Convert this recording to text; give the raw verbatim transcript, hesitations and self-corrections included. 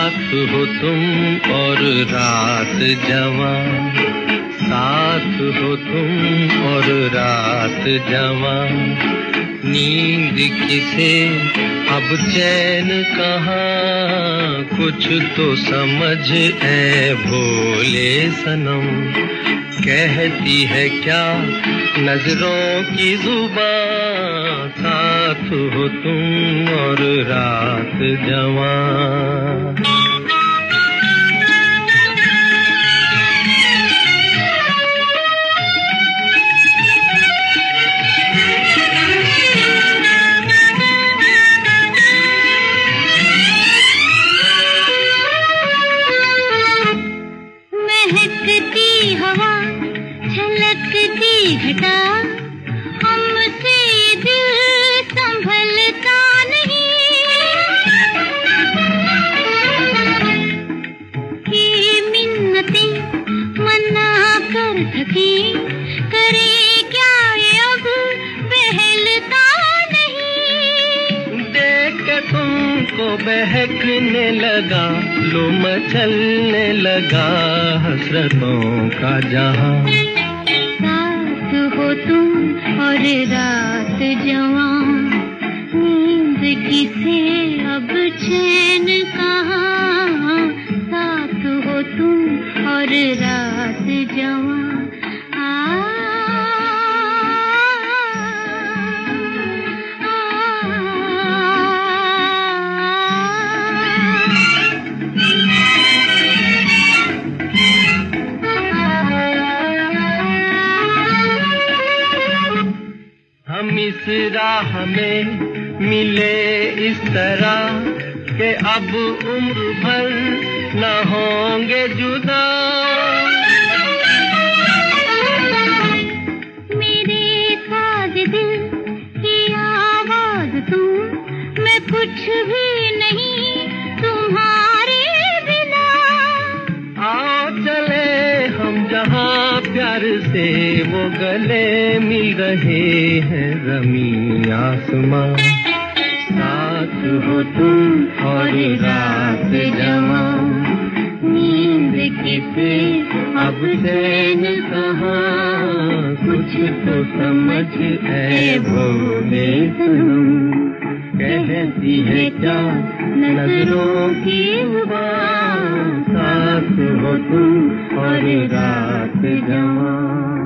साथ हो तुम और रात जवां, साथ हो तुम और रात जवां। नींद किसे अब चैन कहाँ, कुछ तो समझ ऐ भोले सनम। कहती है क्या नजरों की जुबां, साथ हो तुम और रात जवां। महकती हवा, छलकती घटा, हमसे दिल संभलता नहीं। ये मिन्नतें मना कर थकी, करे क्या ये अब बहलता नहीं। देख के तुमको बहकने लगा, लो मचलने लगा हसरतों का जहां। साथ हो तुम और रात जवां, नींद किसे अब चैन कहाँ, साथ हो तुम और रात जवां। हम इस राह में मिले इस तरह कि अब उम्र भर न होंगे जुदा। मेरे साथ दिल की आवाज तुम, मैं कुछ भी नहीं तुम्हारे बिना। आओ चले हम जहाँ प्यार से वो गले मिल रहे हैं ज़मीं आसमां। साथ हो तुम और रात जवां, नींद किसे अब चैन कहाँ, कुछ तो समझ ऐ भोले सनम। कहती है क्या नजरों की जुबां, साथ हो तुम और रात जवां।